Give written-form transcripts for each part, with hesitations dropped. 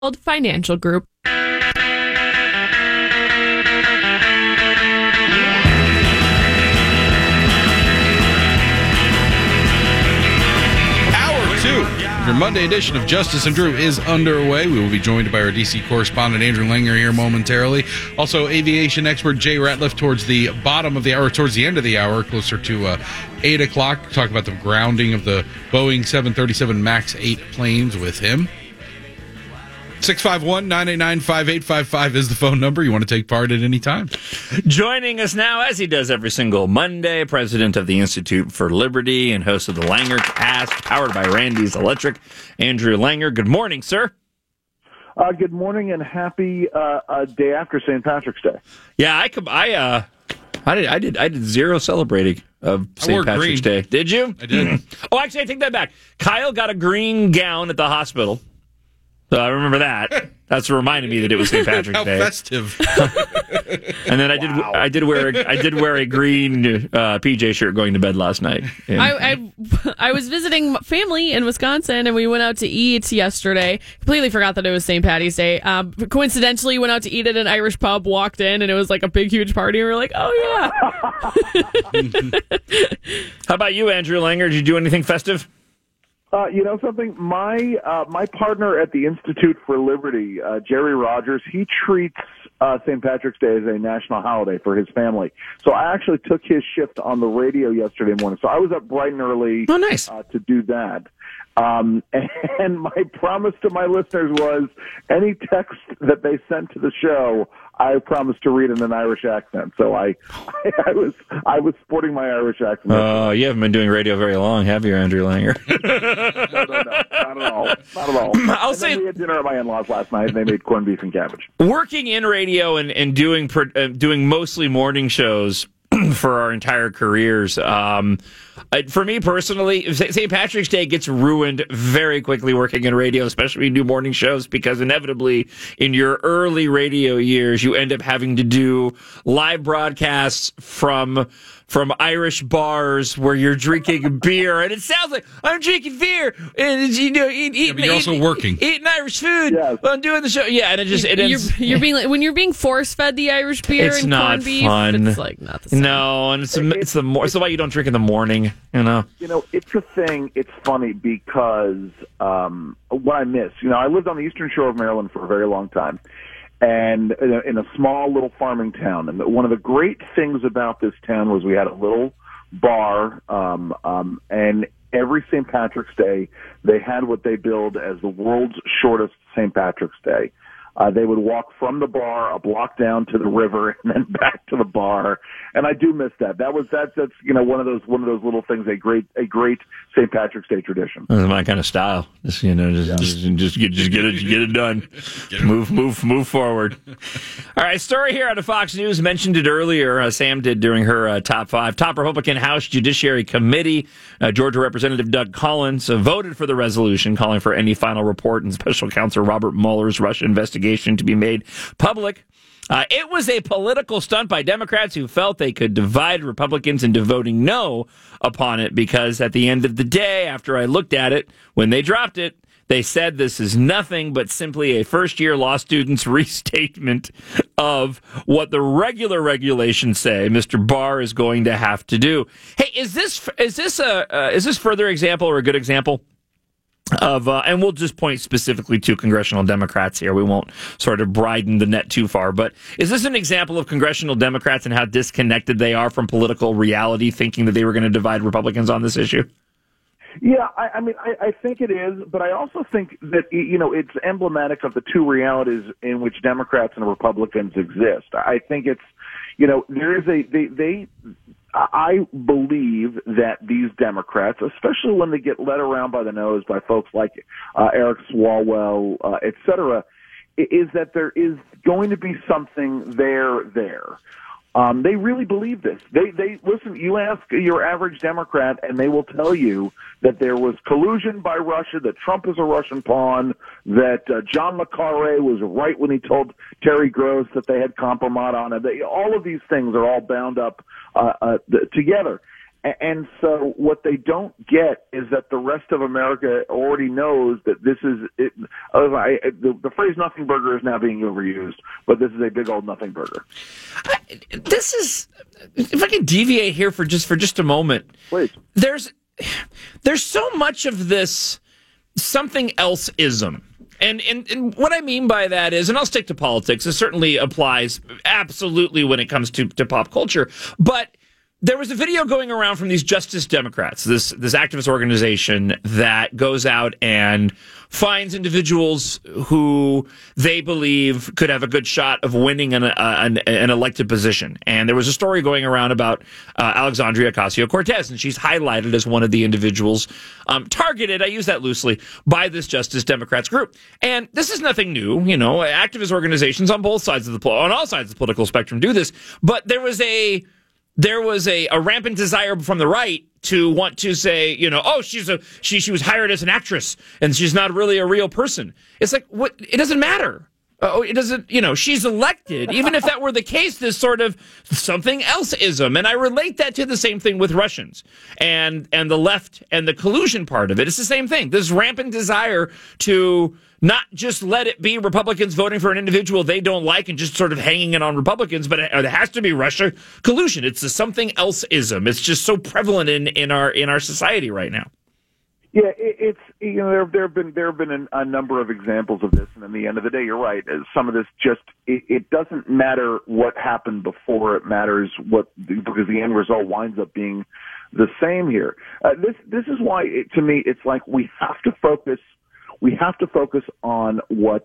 Financial Group. Your Monday edition of Justice and Drew is underway. We will be joined by our D.C. correspondent Andrew Langer here momentarily. Also, aviation expert Jay Ratliff towards the bottom of the hour, towards the end of the hour, closer to 8 o'clock. Talk about the grounding of the Boeing 737 MAX 8 planes with him. 651-989-5855 is the phone number. You want to take part at any time. Joining us now, as he does every single Monday, president of the Institute for Liberty and host of the Langer Cast, powered by Randy's Electric, Andrew Langer. Good morning, sir. Good morning and happy day after St. Patrick's Day. Yeah, I did zero celebrating of St. Patrick's Day. Did you? I did. Oh, actually, I take that back. Kyle got a green gown at the hospital. I remember that. That's what reminded me that it was St. Patrick's Day. How festive! And then I did wear a green PJ shirt going to bed last night. I was visiting family in Wisconsin, and we went out to eat yesterday. Completely forgot that it was St. Patty's Day. Coincidentally, went out to eat at an Irish pub. Walked in, and it was like a big, huge party. And we were like, "Oh yeah!" How about you, Andrew Langer? Did you do anything festive? You know something? My partner at the Institute for Liberty, Jerry Rogers, he treats St. Patrick's Day as a national holiday for his family. So I actually took his shift on the radio yesterday morning. So I was up bright and early to do that. And my promise to my listeners was any text that they sent to the show, I promised to read in an Irish accent. So I was sporting my Irish accent. You haven't been doing radio very long, have you, Andrew Langer? No, not at all. I'll say we had dinner at my in-laws last night, and they made corned beef and cabbage. Working in radio and doing mostly morning shows for our entire careers. For me personally, St. Patrick's Day gets ruined very quickly working in radio, especially when you do morning shows, because inevitably in your early radio years, you end up having to do live broadcasts from Irish bars where you're drinking beer, and it sounds like I'm drinking beer, and you're also working, eating Irish food while I'm doing the show. Yeah, and you're being like, when you're being force fed the Irish beer and corned beef. Fun. It's like not the same. No, and it's why you don't drink in the morning. You know, it's a thing. It's funny because what I miss. I lived on the Eastern Shore of Maryland for a very long time. And in a small little farming town. And one of the great things about this town was we had a little bar, and every St. Patrick's Day, they had what they billed as the world's shortest St. Patrick's Day. They would walk from the bar a block down to the river and then back to the bar, and I do miss that. That's one of those little things, a great St. Patrick's Day tradition. That's my kind of style. Just get it done. Move forward. All right, story here out of Fox News, mentioned it earlier. Sam did during her top five. Top Republican House Judiciary Committee, Georgia Representative Doug Collins voted for the resolution calling for any final report and Special Counsel Robert Mueller's Russia investigation to be made public. It was a political stunt by Democrats who felt they could divide Republicans into voting no upon it, because at the end of the day, after I looked at it, when they dropped it, they said this is nothing but simply a first-year law student's restatement of what the regular regulations say Mr. Barr is going to have to do. Hey, is this further example or a good example of, and we'll just point specifically to congressional Democrats here. We won't sort of broaden the net too far, but is this an example of congressional Democrats and how disconnected they are from political reality, thinking that they were going to divide Republicans on this issue? Yeah, I think it is, but I also think that, it's emblematic of the two realities in which Democrats and Republicans exist. I think it's, there is I believe that these Democrats, especially when they get led around by the nose by folks like Eric Swalwell, et cetera, is that there is going to be something there. They really believe this. They listen. You ask your average Democrat, and they will tell you that there was collusion by Russia, that Trump is a Russian pawn, that John le Carré was right when he told Terry Gross that they had compromise on it. All of these things are all bound up together. And so what they don't get is that the rest of America already knows that this is it. The phrase "nothing burger" is now being overused, but this is a big old nothing burger. This is, if I can deviate here for just a moment. Please. There's so much of this something else-ism. And what I mean by that is, and I'll stick to politics, it certainly applies absolutely when it comes to pop culture, but there was a video going around from these Justice Democrats, this activist organization that goes out and finds individuals who they believe could have a good shot of winning an elected position. And there was a story going around about Alexandria Ocasio-Cortez, and she's highlighted as one of the individuals targeted, I use that loosely, by this Justice Democrats group. And this is nothing new. You know, activist organizations on both sides of on all sides of the political spectrum do this. But there was a rampant desire from the right to want to say, you know, oh, she was hired as an actress and she's not really a real person. It's like, what? It doesn't matter. Oh, it doesn't, you know, she's elected. Even if that were the case, this sort of something else-ism. And I relate that to the same thing with Russians and the left and the collusion part of it. It's the same thing. This rampant desire to not just let it be Republicans voting for an individual they don't like and just sort of hanging it on Republicans, but it has to be Russia collusion. It's the something else-ism. It's just so prevalent in our society right now. Yeah, it's, you know, there have been a number of examples of this, and at the end of the day, you're right. Some of this just it doesn't matter what happened before; it matters because the end result winds up being the same here. This is why, to me, it's like we have to focus on what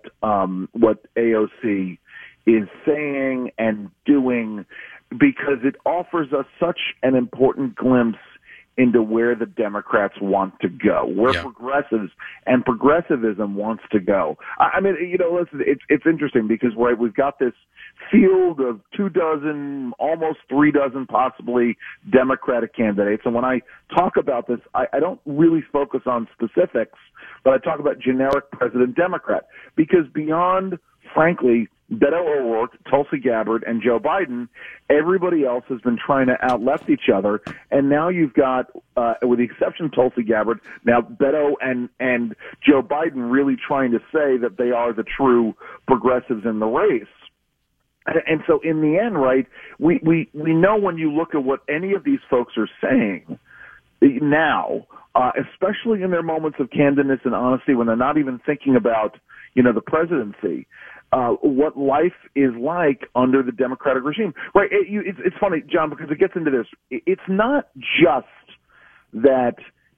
AOC is saying and doing, because it offers us such an important glimpse into where the Democrats want to go, where progressives and progressivism wants to go. I mean, you know, listen, it's interesting because, right, we've got this field of 24, almost 36 possibly Democratic candidates. And when I talk about this, I don't really focus on specifics, but I talk about generic president Democrat, because beyond, frankly, Beto O'Rourke, Tulsi Gabbard, and Joe Biden, everybody else has been trying to out-left each other, and now you've got, with the exception of Tulsi Gabbard, now Beto and Joe Biden really trying to say that they are the true progressives in the race. And so in the end, right, we know when you look at what any of these folks are saying now, especially in their moments of candidness and honesty, when they're not even thinking about, you know, the presidency, what life is like under the Democratic regime. Right? It's funny, John, because it gets into this. It's not just that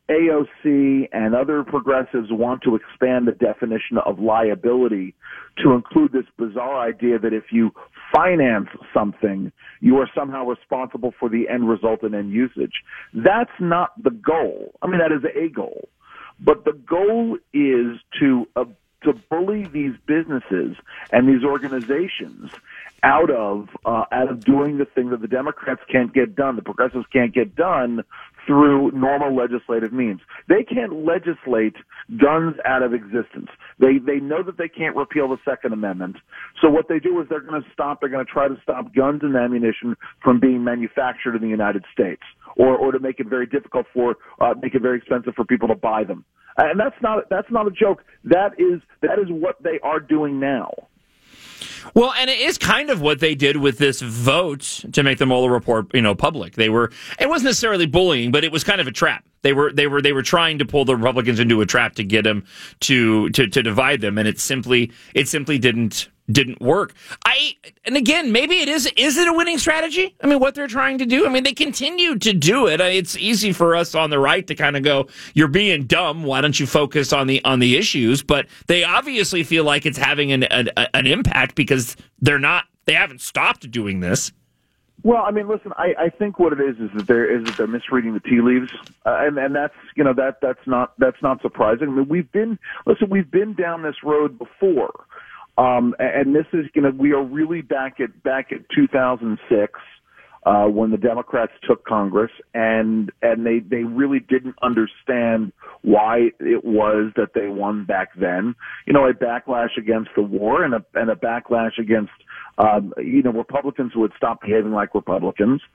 AOC and other progressives want to expand the definition of liability to include this bizarre idea that if you finance something, you are somehow responsible for the end result and end usage. That's not the goal. I mean, that is a goal. But the goal is to bully these businesses and these organizations out of doing the thing that the Democrats can't get done, the progressives can't get done through normal legislative means. They can't legislate guns out of existence. They know that they can't repeal the Second Amendment. So what they do is they're going to try to stop guns and ammunition from being manufactured in the United States, or to make it very difficult make it very expensive for people to buy them. And that's not a joke. That is what they are doing now. Well, and it is kind of what they did with this vote to make the Mueller report, you know, public. It wasn't necessarily bullying, but it was kind of a trap. They were trying to pull the Republicans into a trap to get them to divide them, and it simply didn't work. And again, maybe is it a winning strategy? I mean, what they're trying to do? I mean, they continue to do it. It's easy for us on the right to kind of go, you're being dumb. Why don't you focus on the issues? But they obviously feel like it's having an impact because they haven't stopped doing this. Well, I mean, listen, I think what it is that they're misreading the tea leaves, and that's, you know, that's not surprising. I mean, we've been down this road before. And this is, you know, we are really back at 2006, when the Democrats took Congress, and they really didn't understand why it was that they won back then. You know, a backlash against the war and a backlash against, you know, Republicans who had stopped behaving like Republicans.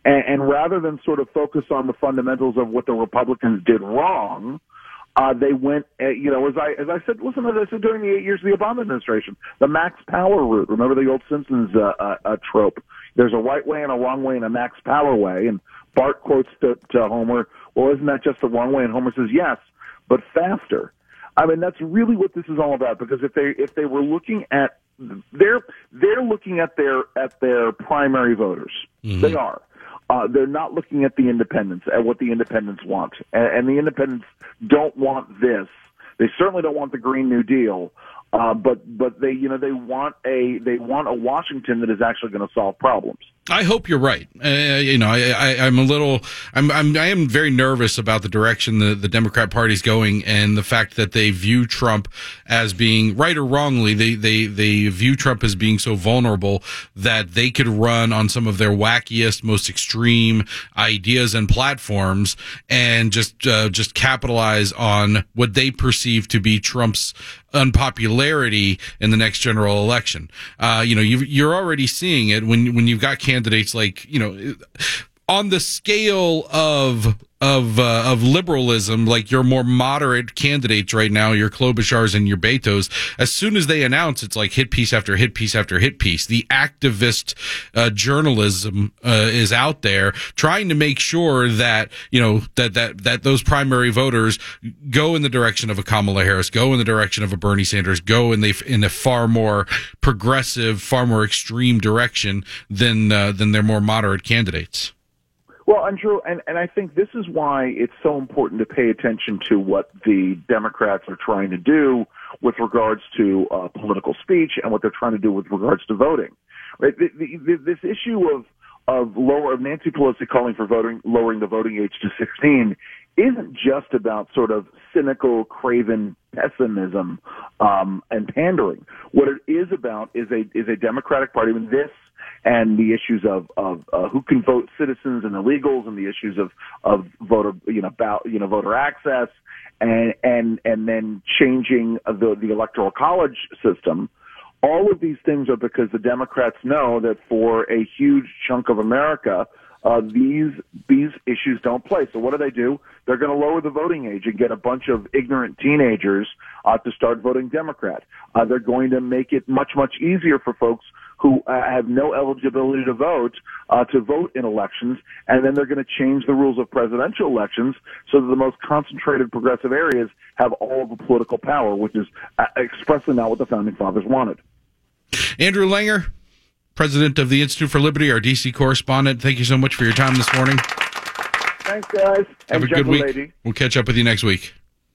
And rather than sort of focus on the fundamentals of what the Republicans did wrong, they went, as I said, listen to this during the 8 years of the Obama administration, the Max Power route. Remember the old Simpsons trope? There's a right way and a wrong way and a Max Power way. And Bart quotes to Homer, well, isn't that just the wrong way? And Homer says, yes, but faster. I mean, that's really what this is all about. Because if they were looking at, they're looking at their primary voters. Mm-hmm. They are. They're not looking at the independents, at what the independents want. And the independents don't want this. They certainly don't want the Green New Deal. But they want a Washington that is actually going to solve problems. I hope you're right. I am very nervous about the direction the Democrat Party's going, and the fact that they view Trump as being, right or wrongly, they view Trump as being so vulnerable that they could run on some of their wackiest, most extreme ideas and platforms, and just capitalize on what they perceive to be Trump's unpopularity in the next general election. You're already seeing it when you've got candidates like, on the scale of liberalism, like your more moderate candidates right now, your Klobuchars and your Betos, as soon as they announce, it's like hit piece after hit piece after hit piece. The activist journalism is out there trying to make sure that that those primary voters go in the direction of a Kamala Harris, go in the direction of a Bernie Sanders, go in a far more progressive, far more extreme direction than their more moderate candidates. Well, Andrew, and I think this is why it's so important to pay attention to what the Democrats are trying to do with regards to political speech and what they're trying to do with regards to voting. Right? This issue of Nancy Pelosi calling for lowering the voting age to 16 isn't just about sort of cynical, craven pessimism and pandering. What it is about is a Democratic Party. I mean, this and the issues of who can vote, citizens and illegals, and the issues of voter access, and then changing the electoral college system. All of these things are because the Democrats know that for a huge chunk of America, these issues don't play. So what do? They're going to lower the voting age and get a bunch of ignorant teenagers to start voting Democrat. They're going to make it much, much easier for folks who have no eligibility to vote in elections, and then they're going to change the rules of presidential elections so that the most concentrated progressive areas have all of the political power, which is expressly not what the Founding Fathers wanted. Andrew Langer, president of the Institute for Liberty, our D.C. correspondent, thank you so much for your time this morning. Thanks, guys. Have a good week. Lady. We'll catch up with you next week.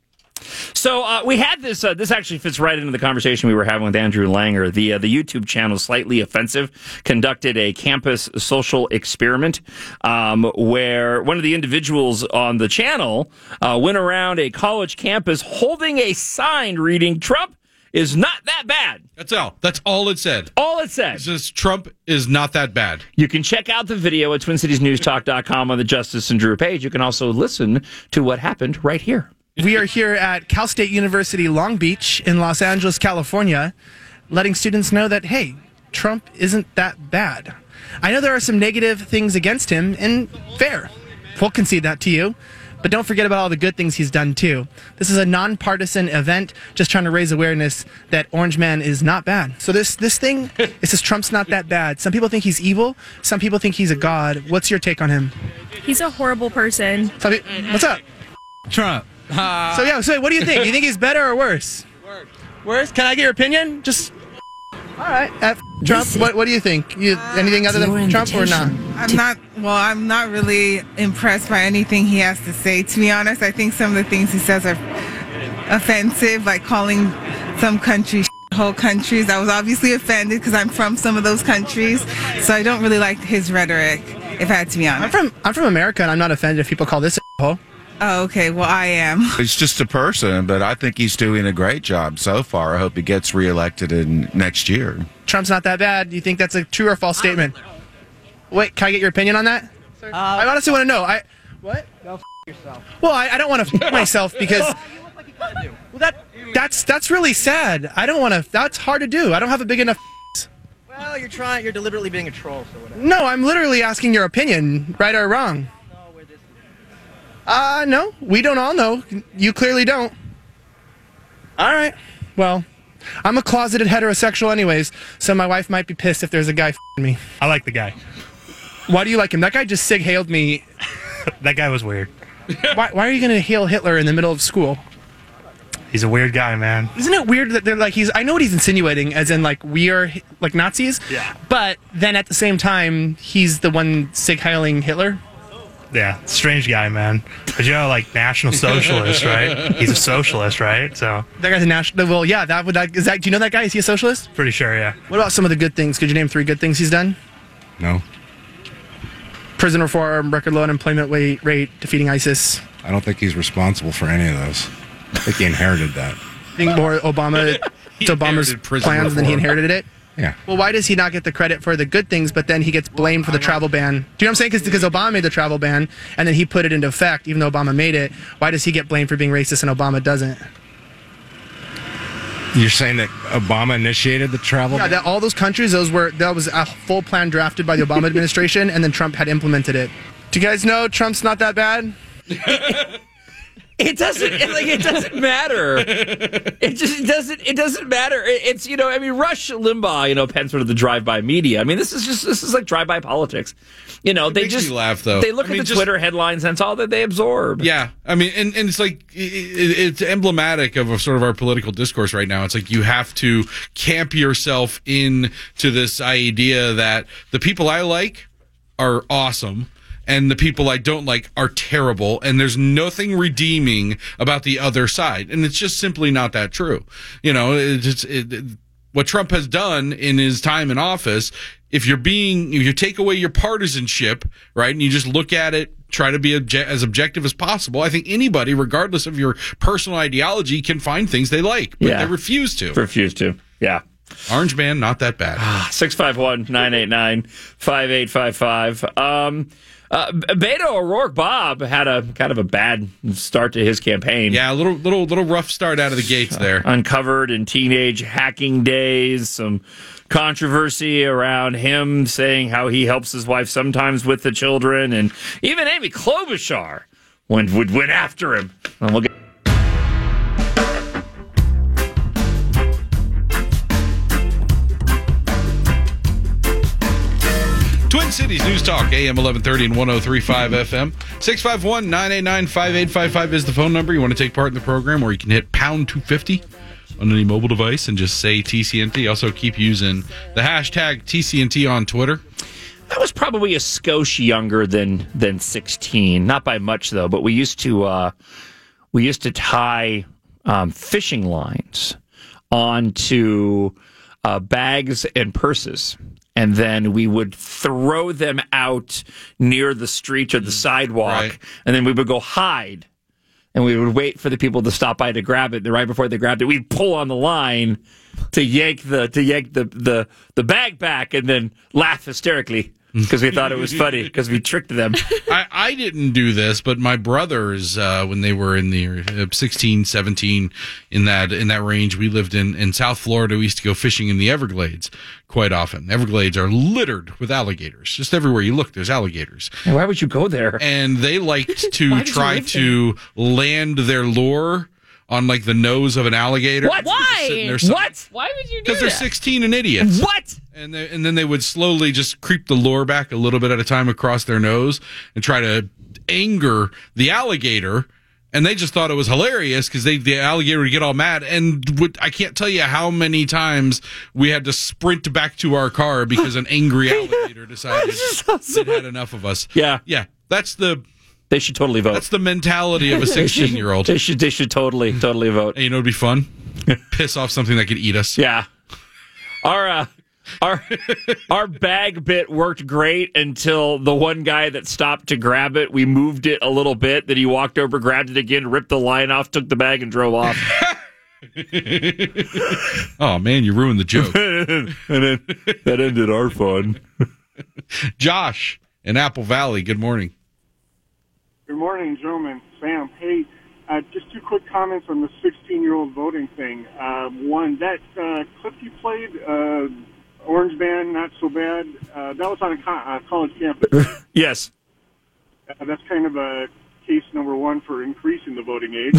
So we had this. This actually fits right into the conversation we were having with Andrew Langer. The YouTube channel Slightly Offensive conducted a campus social experiment where one of the individuals on the channel went around a college campus holding a sign reading "Trump is not that bad." That's all. That's all it said. All it said. It says Trump is not that bad. You can check out the video at TwinCitiesNewsTalk.com on the Justice and Drew page. You can also listen to what happened right here. We are here at Cal State University Long Beach in Los Angeles, California, letting students know that, hey, Trump isn't that bad. I know there are some negative things against him, and fair. We'll concede that to you. But don't forget about all the good things he's done, too. This is a nonpartisan event, just trying to raise awareness that Orange Man is not bad. So this thing, it says Trump's not that bad. Some people think he's evil. Some people think he's a god. What's your take on him? He's a horrible person. What's up? Trump. So what do you think? Do you think he's better or worse? Worse? Can I get your opinion? Just all right. Trump. What do you think? Anything other than Trump or not? I'm not really impressed by anything he has to say. To be honest, I think some of the things he says are offensive, like calling some countries whole countries. I was obviously offended because I'm from some of those countries, so I don't really like his rhetoric. If I had to be honest, I'm from America, and I'm not offended if people call this a hole. Oh, okay. Well, I am. He's just a person, but I think he's doing a great job so far. I hope he gets reelected in next year. Trump's not that bad. Do you think that's a true or false statement? Wait, can I get your opinion on that? I honestly want to know. What? Go yourself. Well, I don't want to myself because. You look like you kind of do. Well, that's really sad. I don't want to. That's hard to do. I don't have a big enough. Well, you're deliberately being a troll, so whatever. No, I'm literally asking your opinion, right or wrong. No, we don't all know. You clearly don't. All right. Well, I'm a closeted heterosexual anyways, so my wife might be pissed if there's a guy f***ing me. I like the guy. Why do you like him? That guy just sig-hailed me. That guy was weird. Why are you going to hail Hitler in the middle of school? He's a weird guy, man. Isn't it weird that they're like, I know what he's insinuating, as in like we are like Nazis? Yeah. But then at the same time, he's the one sig-heiling Hitler? Yeah, strange guy, man. But you know, like National Socialist, right? He's a socialist, right? So that guy's a national. Well, yeah. Do you know that guy? Is he a socialist? Pretty sure, yeah. What about some of the good things? Could you name 3 good things he's done? No. Prison reform, record low unemployment rate, defeating ISIS. I don't think he's responsible for any of those. I think he inherited that. I think more Obama's plans than he inherited it. Yeah. Well, why does he not get the credit for the good things, but then he gets blamed for the travel ban? Do you know what I'm saying? Because Obama made the travel ban, and then he put it into effect, even though Obama made it. Why does he get blamed for being racist and Obama doesn't? You're saying that Obama initiated the travel ban? Yeah, all those countries, that was a full plan drafted by the Obama administration, and then Trump had implemented it. Do you guys know Trump's not that bad? It doesn't matter. It doesn't matter. It's, Rush Limbaugh, Pence sort of the drive-by media. I mean, this is like drive-by politics. They makes just me laugh, though. They look at the Twitter headlines and it's all that they absorb. Yeah. I mean, and it's like, it's emblematic of sort of our political discourse right now. It's like you have to camp yourself into this idea that the people I like are awesome and the people I don't like are terrible, and there's nothing redeeming about the other side. And it's just simply not that true. What Trump has done in his time in office, if you take away your partisanship, right, and you just look at it, try to be as objective as possible, I think anybody, regardless of your personal ideology, can find things they like, but they refuse to. Yeah. Orange Man, not that bad. 651-989-5855. Beto O'Rourke Bob had a kind of a bad start to his campaign. Yeah, a little rough start out of the gates there. Uncovered in teenage hacking days, some controversy around him saying how he helps his wife sometimes with the children, and even Amy Klobuchar went after him. And we'll get Twin Cities News Talk, AM 1130 and 103.5 FM. 651-989-5855 is the phone number. You want to take part in the program, or you can hit pound 250 on any mobile device and just say TCNT. Also, keep using the hashtag TCNT on Twitter. I was probably a skosh younger than 16. Not by much, though, but we used to tie fishing lines onto bags and purses. And then we would throw them out near the street or the sidewalk, right. And then we would go hide. And we would wait for the people to stop by to grab it. And right before they grabbed it, we'd pull on the line to yank the bag back, and then laugh hysterically because we thought it was funny because we tricked them. I didn't do this, but my brothers, when they were in the 16, 17, in that range, we lived in South Florida. We used to go fishing in the Everglades quite often. Everglades are littered with alligators. Just everywhere you look, there's alligators. And why would you go there? And they liked to try to land their lure on like the nose of an alligator. What? Why? What? Why would you do that? Because they're 16 and idiots. What? And then they would slowly just creep the lure back a little bit at a time across their nose and try to anger the alligator. And they just thought it was hilarious because the alligator would get all mad. And I can't tell you how many times we had to sprint back to our car because an angry alligator decided they'd had enough of us. Yeah. Yeah. They should totally vote. That's the mentality of a 16-year-old. They should totally vote. And you know, it'd be fun. Piss off something that could eat us. Yeah. Our bag bit worked great until the one guy that stopped to grab it, we moved it a little bit, then he walked over, grabbed it again, ripped the line off, took the bag, and drove off. Oh, man, you ruined the joke. And then that ended our fun. Josh in Apple Valley, good morning. Good morning, gentlemen. Sam, hey, just 2 quick comments on the 16-year-old voting thing. One, that clip you played Orange Man, not so bad. That was on a college campus. Yes. That's kind of a case number one for increasing the voting age.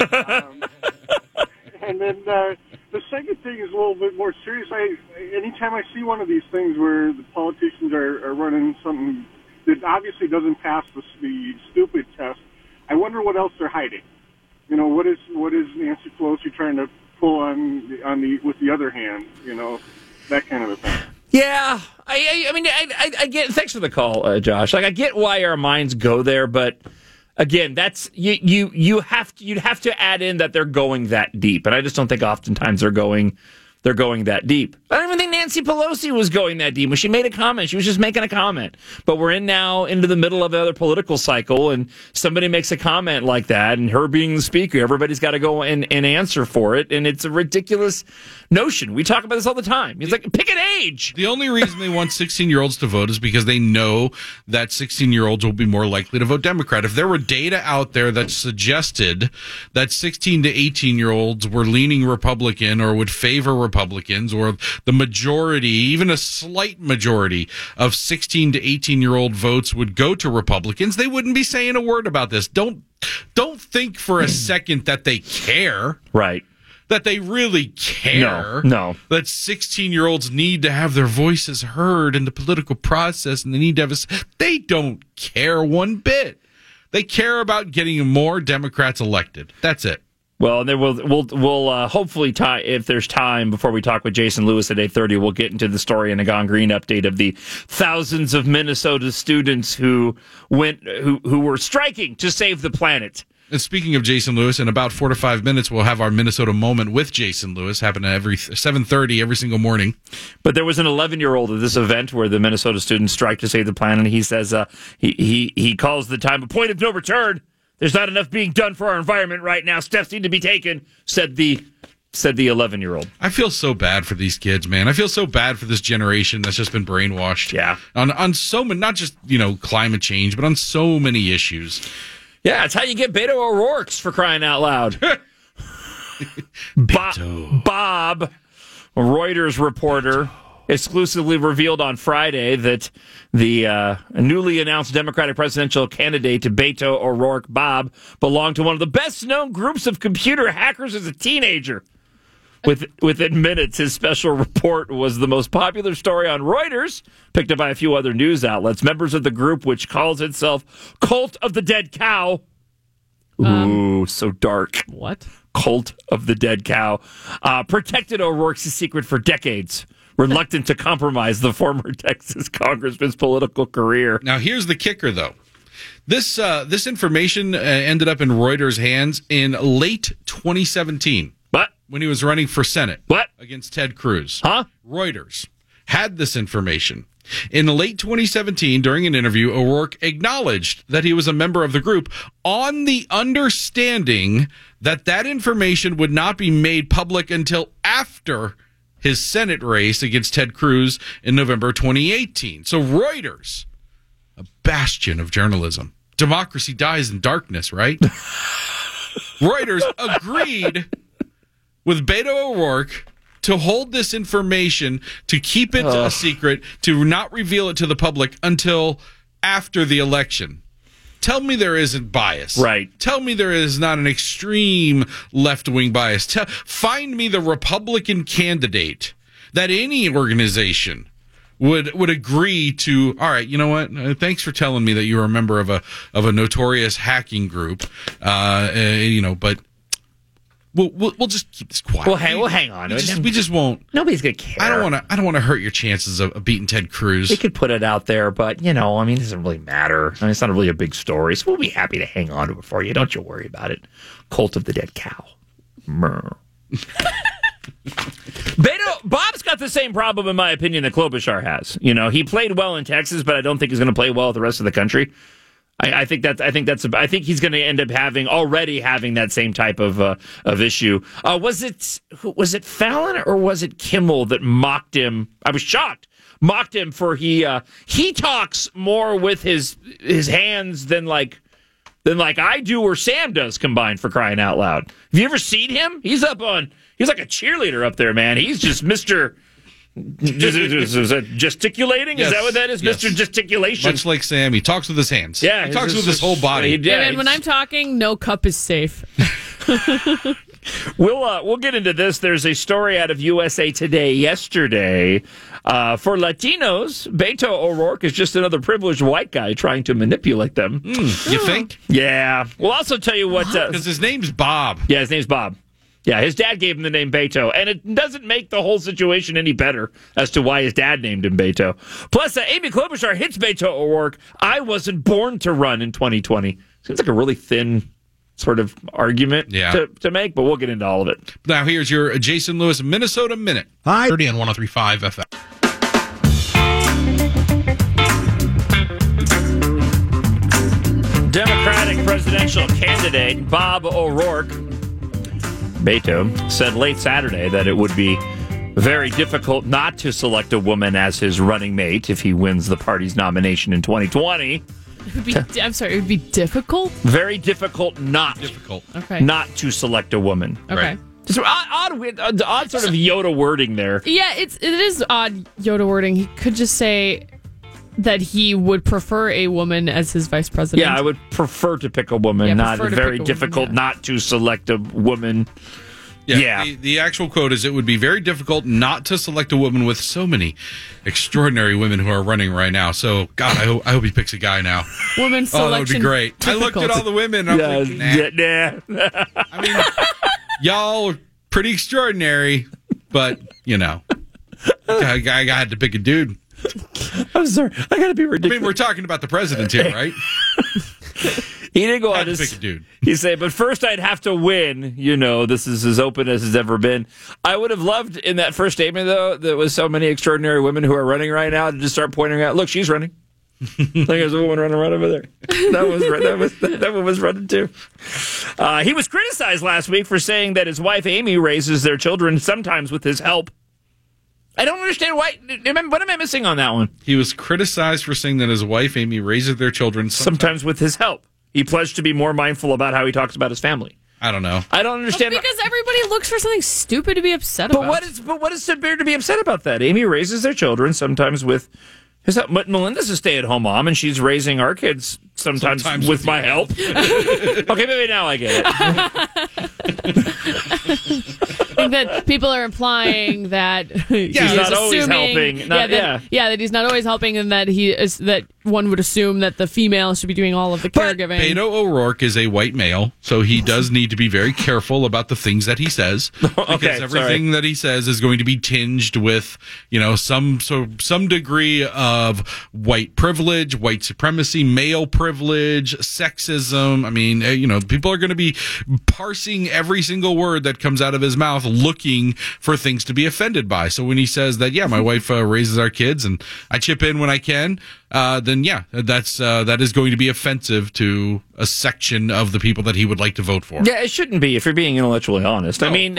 And then the second thing is a little bit more serious. Anytime I see one of these things where the politicians are running something that obviously doesn't pass the stupid test, I wonder what else they're hiding. You know, what is Nancy Pelosi trying to pull on with the other hand? You know, that kind of a thing. Yeah, I mean, I get. Thanks for the call, Josh. Like, I get why our minds go there, but again, that's you'd have to add in that they're going that deep, and I just don't think oftentimes they're going that deep. I don't even think Nancy Pelosi was going that deep. When she made a comment, she was just making a comment. But we're now into the middle of another political cycle, and somebody makes a comment like that, and her being the speaker, everybody's got to go and answer for it, and it's a ridiculous notion. We talk about this all the time. It's like, pick an age. The only reason they want 16-year-olds to vote is because they know that 16-year-olds will be more likely to vote Democrat. If there were data out there that suggested that 16 to 18-year-olds were leaning Republican or would favor Republicans, or the majority, even a slight majority of 16 to 18-year-old votes would go to Republicans, they wouldn't be saying a word about this. Don't think for a second that they care. Right. That they really care. No. That 16-year-olds need to have their voices heard in the political process, and they need to have they don't care one bit. They care about getting more Democrats elected. That's it. Well, and then we'll hopefully, if there's time before we talk with Jason Lewis at 8:30, we'll get into the story and a Gone Green update of the thousands of Minnesota students who were striking to save the planet. And speaking of Jason Lewis, in about 4 to 5 minutes, we'll have our Minnesota moment with Jason Lewis happen every 7:30 every single morning. But there was an 11-year-old at this event where the Minnesota students strike to save the planet. And he says he calls the time a point of no return. There's not enough being done for our environment right now. Steps need to be taken, said the 11-year-old. I feel so bad for these kids, man. I feel so bad for this generation that's just been brainwashed. Yeah. On so many, not just, climate change, but on so many issues. Yeah, it's how you get Beto O'Rourke's, for crying out loud. Bob, a Reuters reporter, exclusively revealed on Friday that the newly announced Democratic presidential candidate, Beto O'Rourke, Bob, belonged to one of the best-known groups of computer hackers as a teenager. Within minutes, his special report was the most popular story on Reuters, picked up by a few other news outlets. Members of the group, which calls itself Cult of the Dead Cow. Ooh, so dark. What? Cult of the Dead Cow. Protected O'Rourke's secret for decades, reluctant to compromise the former Texas congressman's political career. Now, here's the kicker, though. This information ended up in Reuters' hands in late 2017. What? When he was running for Senate. What? Against Ted Cruz. Huh? Reuters had this information. In late 2017, during an interview, O'Rourke acknowledged that he was a member of the group on the understanding that information would not be made public until after his Senate race against Ted Cruz in November 2018. So Reuters, a bastion of journalism. Democracy dies in darkness, right? Reuters agreed with Beto O'Rourke to hold this information, to keep it a secret, to not reveal it to the public until after the election. Tell me there isn't bias. Right. Tell me there is not an extreme left-wing bias. Find me the Republican candidate that any organization would agree to. All right, you know what? Thanks for telling me that you were a member of a notorious hacking group. But we'll just keep this quiet. We'll hang on. We just won't. Nobody's gonna care. I don't want to hurt your chances of beating Ted Cruz. They could put it out there, but it doesn't really matter. It's not really a big story, so we'll be happy to hang on to it for you. Don't you worry about it. Cult of the Dead Cow. Bob's got the same problem, in my opinion, that Klobuchar has. He played well in Texas, but I don't think he's going to play well with the rest of the country. I think he's going to end up having that same type of issue. Was it Fallon or was it Kimmel that mocked him? I was shocked. Mocked him for he talks more with his hands than like I do or Sam does combined, for crying out loud. Have you ever seen him? He's like a cheerleader up there, man. He's just Mr. Is that gesticulating? Yes. Is that what that is, Yes. Mr. Gesticulation? Much like Sam, he talks with his hands. Yeah, he talks with his whole body. And when I'm talking, no cup is safe. We'll get into this. There's a story out of USA Today yesterday. For Latinos, Beto O'Rourke is just another privileged white guy trying to manipulate them. You think? Yeah. We'll also tell you what... Because his name's Bob. Yeah, his name's Bob. Yeah, his dad gave him the name Beto, and it doesn't make the whole situation any better as to why his dad named him Beto. Plus, Amy Klobuchar hits Beto O'Rourke. I wasn't born to run in 2020. Seems like a really thin sort of argument to make, but we'll get into all of it. Now, here's your Jason Lewis Minnesota Minute. Hi. 30 on 103.5 FM. Democratic presidential candidate Bob O'Rourke, Beto, said late Saturday that it would be very difficult not to select a woman as his running mate if he wins the party's nomination in 2020. It would be, I'm sorry, it would be difficult? Very difficult not to select a woman. Okay. Right. Just odd sort of Yoda wording there. Yeah, it is odd Yoda wording. He could just say that he would prefer a woman as his vice president. Yeah, I would prefer to pick a woman, not very difficult not to select a woman. Yeah. The actual quote is, it would be very difficult not to select a woman with so many extraordinary women who are running right now. So, God, I hope he picks a guy now. Woman selection. Oh, that would be great. Difficult. I looked at all the women and I'm thinking, nah. I mean, y'all are pretty extraordinary, but, you know, I had to pick a dude. I'm sorry. I got to be ridiculous. I mean, we're talking about the president here, right? He didn't go on to pick a dude. He said, but first I'd have to win. You know, this is as open as it's ever been. I would have loved in that first statement, though, there was so many extraordinary women who are running right now to just start pointing out, look, she's running. Look, there's a woman running right over there. That one was running too. He was criticized last week for saying that his wife Amy raises their children sometimes with his help. I don't understand why. What am I missing on that one? He was criticized for saying that his wife Amy raises their children sometimes with his help. He pledged to be more mindful about how he talks about his family. I don't know. I don't understand. Well, because everybody looks for something stupid to be upset about. But what is there to be upset about that? Amy raises their children sometimes with his help. Melinda's a stay-at-home mom, and she's raising our kids sometimes with my help. Okay, maybe now I get it. I think that people are implying that he's not always helping. That he's not always helping, and that one would assume that the female should be doing all of the caregiving. Beto O'Rourke is a white male, so he does need to be very careful about the things that he says, because everything that he says is going to be tinged with, some degree of white privilege, white supremacy, male privilege, sexism. I mean, people are going to be parsing every single word that comes out of his mouth, looking for things to be offended by. So when he says that, my wife raises our kids and I chip in when I can, then that is going to be offensive to a section of the people that he would like to vote for. Yeah, it shouldn't be if you're being intellectually honest. No, I mean,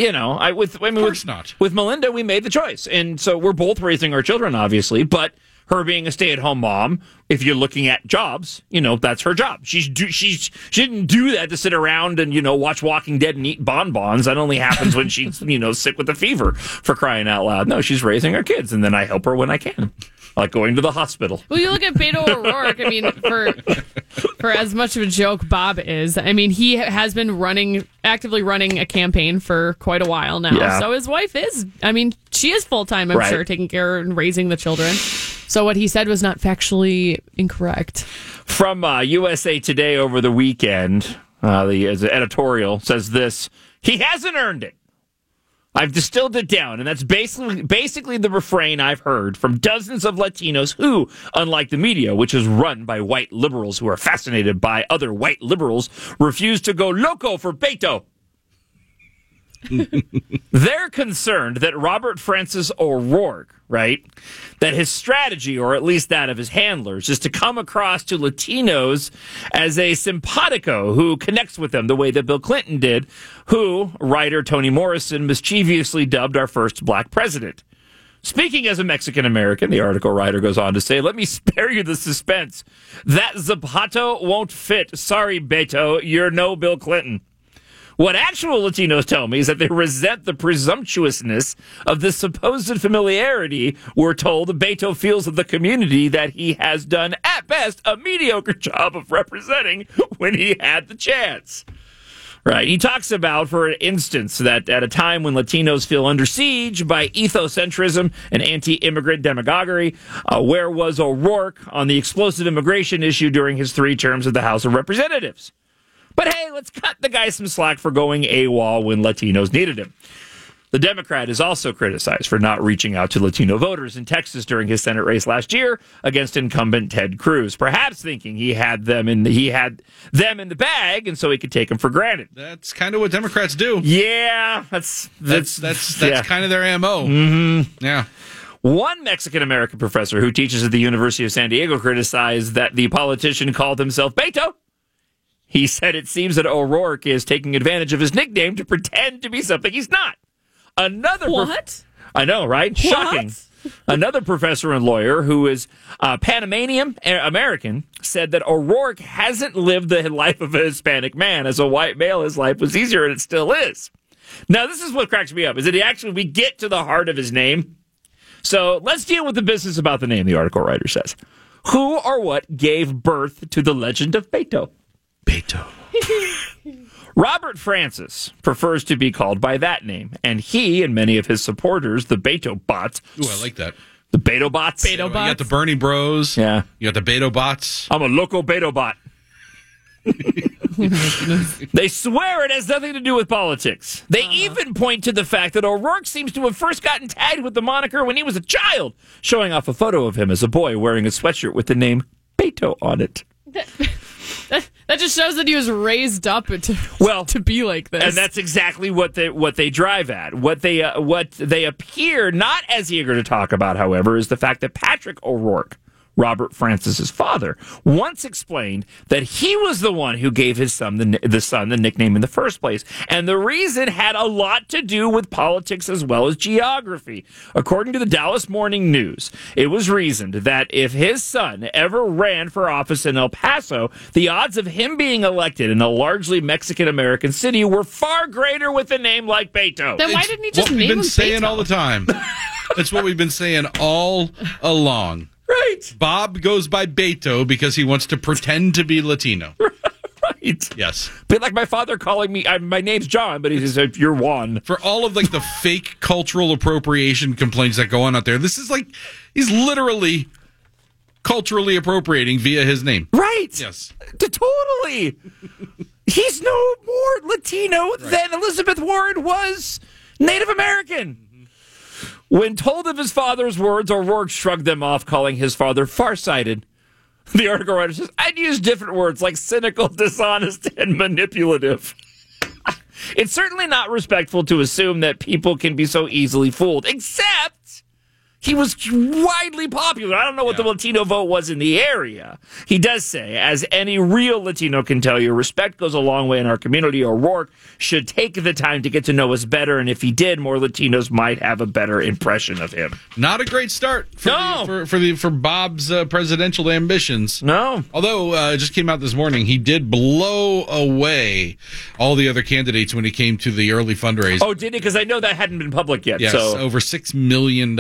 with Melinda, we made the choice, and so we're both raising our children, obviously, but her being a stay-at-home mom, if you're looking at jobs, that's her job. She didn't do that to sit around and, watch Walking Dead and eat bonbons. That only happens when she's, sick with a fever, for crying out loud. No, she's raising our kids, and then I help her when I can. Like going to the hospital. Well, you look at Beto O'Rourke, I mean, for as much of a joke Bob is, I mean, he has been actively running a campaign for quite a while now. Yeah. So his wife is, she is full-time, I'm sure, taking care and raising the children. So what he said was not factually incorrect. From USA Today over the weekend, the editorial says this: he hasn't earned it. I've distilled it down, and that's basically the refrain I've heard from dozens of Latinos who, unlike the media, which is run by white liberals who are fascinated by other white liberals, refuse to go loco for Beto. They're concerned that Robert Francis O'Rourke, right, that his strategy, or at least that of his handlers, is to come across to Latinos as a simpatico who connects with them the way that Bill Clinton did, who writer Toni Morrison mischievously dubbed our first black president. Speaking as a Mexican-American, the article writer goes on to say, let me spare you the suspense. That zapato won't fit. Sorry, Beto, you're no Bill Clinton. What actual Latinos tell me is that they resent the presumptuousness of the supposed familiarity we're told Beto feels of the community that he has done, at best, a mediocre job of representing when he had the chance. Right. He talks about, for instance, that at a time when Latinos feel under siege by ethocentrism and anti-immigrant demagoguery, where was O'Rourke on the explosive immigration issue during his 3 terms of the House of Representatives? But hey, let's cut the guy some slack for going AWOL when Latinos needed him. The Democrat is also criticized for not reaching out to Latino voters in Texas during his Senate race last year against incumbent Ted Cruz, perhaps thinking he had them in the bag, and so he could take them for granted. That's kind of what Democrats do. Yeah, that's kind of their MO. Mm-hmm. Yeah. One Mexican-American professor who teaches at the University of San Diego criticized that the politician called himself Beto. He said it seems that O'Rourke is taking advantage of his nickname to pretend to be something he's not. What? I know, right? What? Shocking. Another professor and lawyer who is Panamanian American said that O'Rourke hasn't lived the life of a Hispanic man. As a white male, his life was easier, and it still is. Now, this is what cracks me up, is that we get to the heart of his name. So let's deal with the business about the name, the article writer says. Who or what gave birth to the legend of Beto? Beto. Robert Francis prefers to be called by that name, and he and many of his supporters, the Beto bots. Ooh, I like that. The Beto bots. You got the Bernie Bros. Yeah. You got the Beto bots. I'm a local Beto bot. They swear it has nothing to do with politics. They even point to the fact that O'Rourke seems to have first gotten tagged with the moniker when he was a child, showing off a photo of him as a boy wearing a sweatshirt with the name Beto on it. That just shows that he was raised up to be like this. And that's exactly what they drive at. What they appear not as eager to talk about, however, is the fact that Patrick O'Rourke, Robert Francis's father, once explained that he was the one who gave his son the nickname in the first place. And the reason had a lot to do with politics as well as geography. According to the Dallas Morning News, it was reasoned that if his son ever ran for office in El Paso, the odds of him being elected in a largely Mexican-American city were far greater with a name like Beto. Then why didn't he just name him Beto? What we've been saying all the time. That's what we've been saying all along. Right. Bob goes by Beto because he wants to pretend to be Latino. Right. Yes. But like my father calling me, my name's John, but he says, if you're Juan. For all of the fake cultural appropriation complaints that go on out there, this is he's literally culturally appropriating via his name. Right. Yes. Totally. He's no more Latino than Elizabeth Warren was Native American. When told of his father's words, O'Rourke shrugged them off, calling his father farsighted. The article writer says, I'd use different words like cynical, dishonest, and manipulative. It's certainly not respectful to assume that people can be so easily fooled, except he was widely popular. I don't know what the Latino vote was in the area. He does say, as any real Latino can tell you, respect goes a long way in our community. O'Rourke should take the time to get to know us better, and if he did, more Latinos might have a better impression of him. Not a great start for Bob's presidential ambitions. No. Although, it just came out this morning, he did blow away all the other candidates when he came to the early fundraise. Oh, did he? Because I know that hadn't been public yet. Yes, so. over $6 million.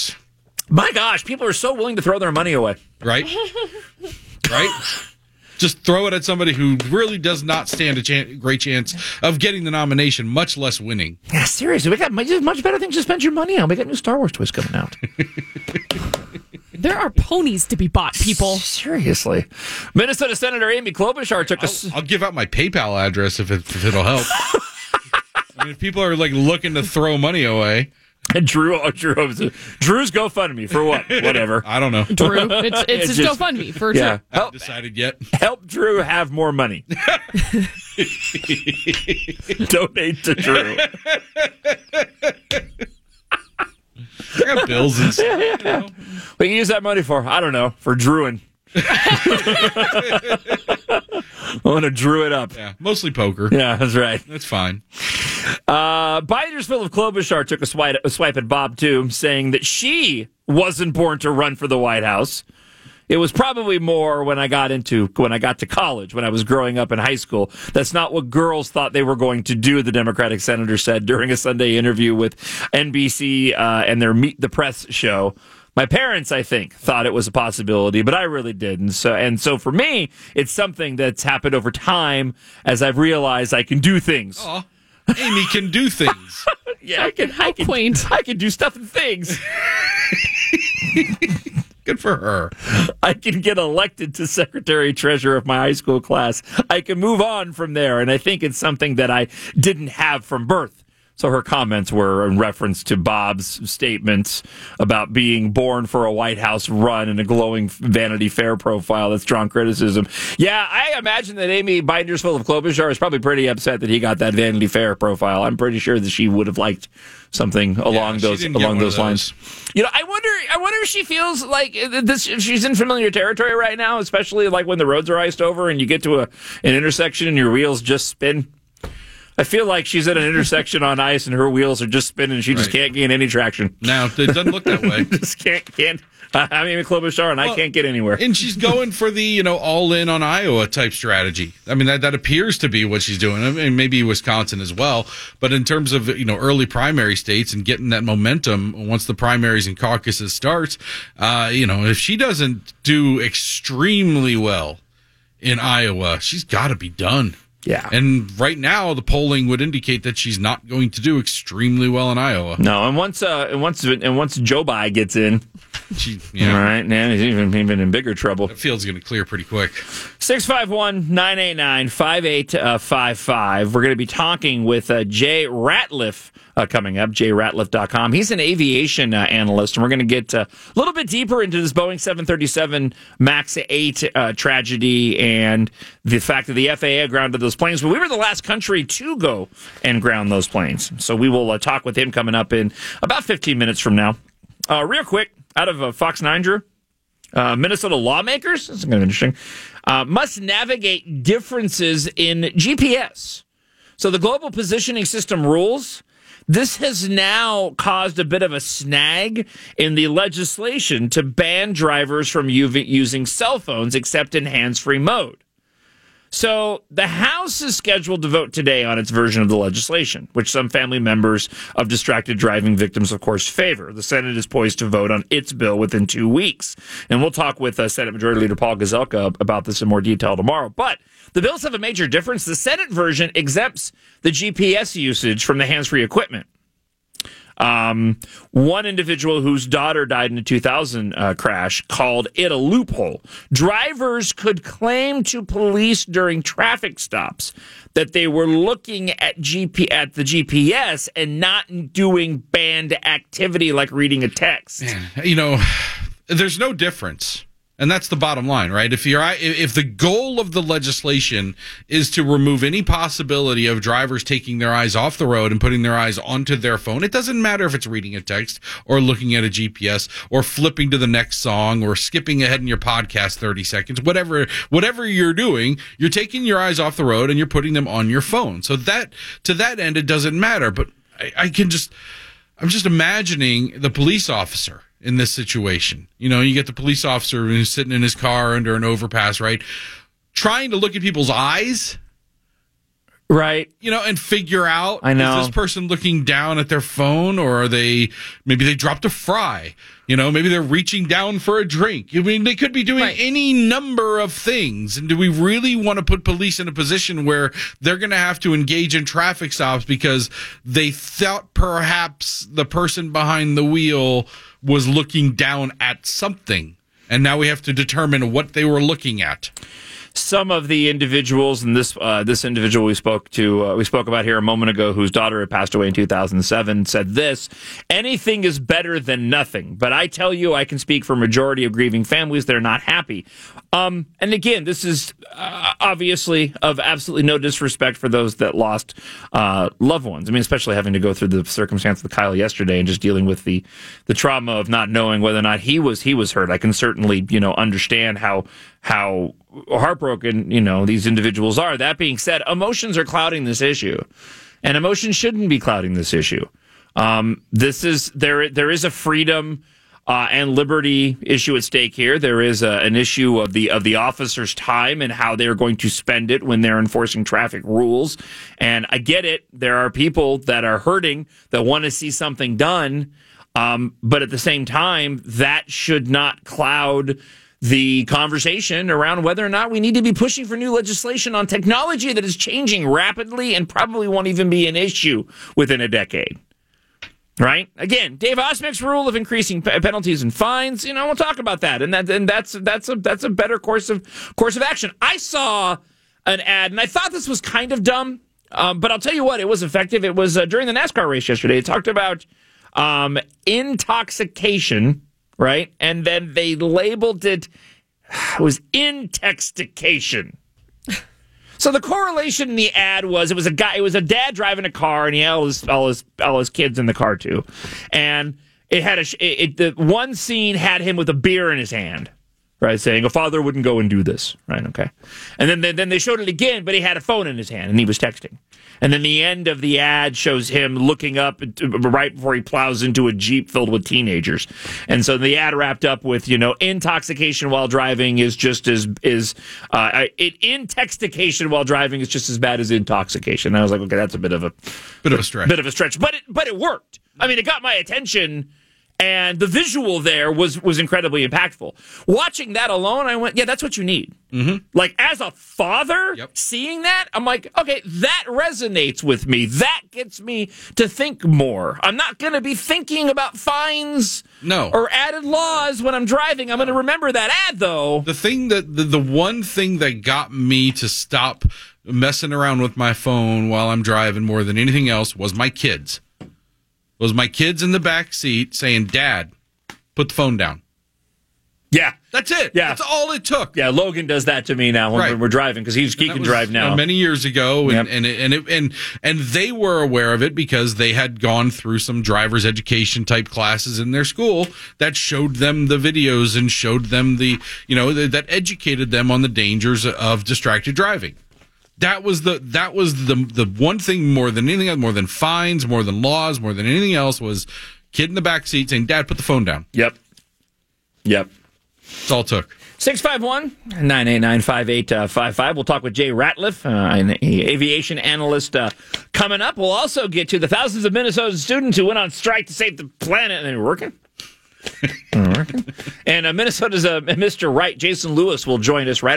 My gosh, people are so willing to throw their money away. Right? Right? Just throw it at somebody who really does not stand a great chance of getting the nomination, much less winning. Yeah, seriously, we got much better things to spend your money on. We got new Star Wars toys coming out. There are ponies to be bought, people. Seriously. Minnesota Senator Amy Klobuchar took I'll give out my PayPal address if it'll help. I mean, if people are looking to throw money away. And Drew's GoFundMe for what? Whatever. I don't know. Drew, it's his GoFundMe for Drew. I haven't decided yet. Help Drew have more money. Donate to Drew. I got bills and stuff. Yeah. You know? We can use that money for, I don't know, for Drewing. I want to Drew it up. Yeah, mostly poker. Yeah, that's right. That's fine. Bidersville of Klobuchar took a swipe at Bob, too, saying that she wasn't born to run for the White House. It was probably more when I got to college, when I was growing up in high school. That's not what girls thought they were going to do, the Democratic senator said during a Sunday interview with NBC and their Meet the Press show. My parents, I think, thought it was a possibility, but I really didn't. So for me, it's something that's happened over time as I've realized I can do things. Aw, Amy can do things. Yeah, I can do stuff and things. Good for her. I can get elected to secretary treasurer of my high school class. I can move on from there, and I think it's something that I didn't have from birth. So her comments were in reference to Bob's statements about being born for a White House run and a glowing Vanity Fair profile that's drawn criticism. Yeah, I imagine that Amy Bindersville of Klobuchar is probably pretty upset that he got that Vanity Fair profile. I'm pretty sure that she would have liked something along those lines. You know, I wonder if she feels like if she's in familiar territory right now, especially like when the roads are iced over and you get to an intersection and your wheels just spin. I feel like she's at an intersection on ice and her wheels are just spinning. She just can't gain any traction. No, it doesn't look that way. Just can't. I'm Amy Klobuchar and I can't get anywhere. And she's going for the, all in on Iowa type strategy. I mean, that appears to be what she's doing. I mean, maybe Wisconsin as well. But in terms of, early primary states and getting that momentum once the primaries and caucuses starts, if she doesn't do extremely well in Iowa, she's got to be done. Yeah. And right now, the polling would indicate that she's not going to do extremely well in Iowa. No, and once Joe Biden gets in, right, now he's even in bigger trouble. That field's going to clear pretty quick. 651-989-5855. We're going to be talking with Jay Ratliff coming up, jratliff.com. He's an aviation analyst, and we're going to get a little bit deeper into this Boeing 737 MAX 8 tragedy and the fact that the FAA grounded those planes. But we were the last country to go and ground those planes. So we will talk with him coming up in about 15 minutes from now. Real quick, out of Fox 9, Drew, Minnesota lawmakers, this is kind of interesting, must navigate differences in GPS. So the Global Positioning System rules, this has now caused a bit of a snag in the legislation to ban drivers from using cell phones except in hands-free mode. So the House is scheduled to vote today on its version of the legislation, which some family members of distracted driving victims, of course, favor. The Senate is poised to vote on its bill within 2 weeks. And we'll talk with Senate Majority Leader Paul Gazelka about this in more detail tomorrow. But the bills have a major difference. The Senate version exempts the GPS usage from the hands-free equipment. One individual whose daughter died in a 2000 crash called it a loophole. Drivers could claim to police during traffic stops that they were looking at the GPS and not doing banned activity like reading a text. Man, there's no difference. And that's the bottom line, right? If the goal of the legislation is to remove any possibility of drivers taking their eyes off the road and putting their eyes onto their phone, it doesn't matter if it's reading a text or looking at a GPS or flipping to the next song or skipping ahead in your podcast 30 seconds, whatever you're doing, you're taking your eyes off the road and you're putting them on your phone. So that, to that end, it doesn't matter. But I'm just imagining the police officer in this situation. You get the police officer who's sitting in his car under an overpass, right? Trying to look at people's eyes. Right. And figure out, I know, is this person looking down at their phone or maybe they dropped a fry? Maybe they're reaching down for a drink. I mean, they could be doing any number of things. And do we really want to put police in a position where they're going to have to engage in traffic stops because they thought perhaps the person behind the wheel was looking down at something? And now we have to determine what they were looking at. Some of the individuals, and this individual we spoke about here a moment ago, whose daughter had passed away in 2007, said this: anything is better than nothing. But I tell you, I can speak for a majority of grieving families. They're not happy. And again, this is obviously of absolutely no disrespect for those that lost loved ones. I mean, especially having to go through the circumstance with Kyle yesterday and just dealing with the trauma of not knowing whether or not he was hurt. I can certainly, understand how heartbroken, these individuals are. That being said, emotions are clouding this issue, and emotions shouldn't be clouding this issue. There is a freedom and liberty issue at stake here. There is an issue of the officer's time and how they're going to spend it when they're enforcing traffic rules. And I get it. There are people that are hurting that want to see something done. But at the same time, that should not cloud the conversation around whether or not we need to be pushing for new legislation on technology that is changing rapidly and probably won't even be an issue within a decade. Right? Again, Dave Osmick's rule of increasing penalties and fines, we'll talk about that. And that's a better course of action. I saw an ad, and I thought this was kind of dumb, but I'll tell you what, it was effective. It was during the NASCAR race yesterday. It talked about intoxication, right? And then they labeled it was intoxication. So the correlation in the ad was it was a dad driving a car, and he had all his kids in the car too, and it had the one scene had him with a beer in his hand, right, saying a father wouldn't go and do this, right? Okay, and then they showed it again, but he had a phone in his hand and he was texting, and then the end of the ad shows him looking up right before he plows into a Jeep filled with teenagers, and so the ad wrapped up with intoxication while driving is just as intoxication while driving is just as bad as intoxication. And I was like, okay, that's a bit of a stretch, but it worked. I mean, it got my attention. And the visual there was incredibly impactful. Watching that alone, I went, yeah, that's what you need. Mm-hmm. Like, as a father, seeing that, I'm like, okay, that resonates with me. That gets me to think more. I'm not going to be thinking about fines or added laws when I'm driving. I'm going to remember that ad, though. The one thing that got me to stop messing around with my phone while I'm driving more than anything else was my kids. Was my kids in the back seat saying, Dad, put the phone down. Yeah. That's it. Yeah. That's all it took. Yeah, Logan does that to me now when we're driving because he can drive now. Many years ago, and they were aware of it because they had gone through some driver's education type classes in their school that showed them the videos and showed them that educated them on the dangers of distracted driving. That was the one thing more than anything else, more than fines, more than laws, more than anything else, was kid in the back seat saying, Dad, put the phone down. Yep. That's all it took. 651-989-5855. We'll talk with Jay Ratliff, an aviation analyst, coming up. We'll also get to the thousands of Minnesota students who went on strike to save the planet, and they're working. And Minnesota's Mr. Right, Jason Lewis, will join us right